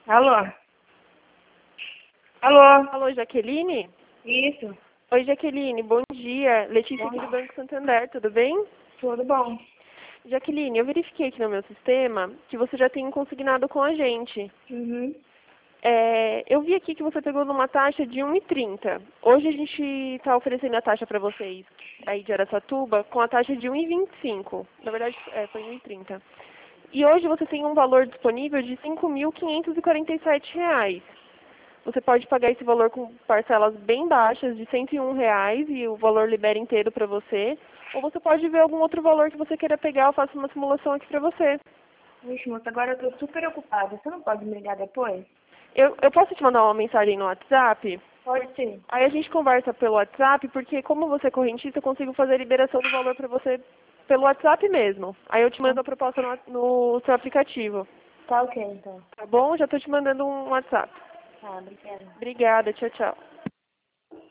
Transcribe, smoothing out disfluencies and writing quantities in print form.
Alô? Alô? Alô, Jaqueline? Isso. Oi, Jaqueline, bom dia. Letícia aqui do Banco Santander, tudo bem? Tudo bom? Jaqueline, eu verifiquei aqui no meu sistema que você já tem consignado com a gente. Uhum. Eu vi aqui que você pegou numa taxa de 1,30. Hoje a gente está oferecendo a taxa para vocês aí de Araçatuba com a taxa de 1,25. Na verdade, foi 1,30. E hoje você tem um valor disponível de R$ 5.547. Você pode pagar esse valor com parcelas bem baixas de R$ 101 e o valor libera inteiro para você. Ou você pode ver algum outro valor que você queira pegar, eu faço uma simulação aqui para você. Vixe, moça, agora eu tô super ocupada. Você não pode me ligar depois? Eu posso te mandar uma mensagem no WhatsApp? Pode ser. Aí a gente conversa pelo WhatsApp, porque como você é correntista, eu consigo fazer a liberação do valor para você pelo WhatsApp mesmo. Aí eu te mando a proposta no seu aplicativo. Tá ok, então. Tá bom? Já estou te mandando um WhatsApp. Tá, obrigada. Obrigada, tchau, tchau.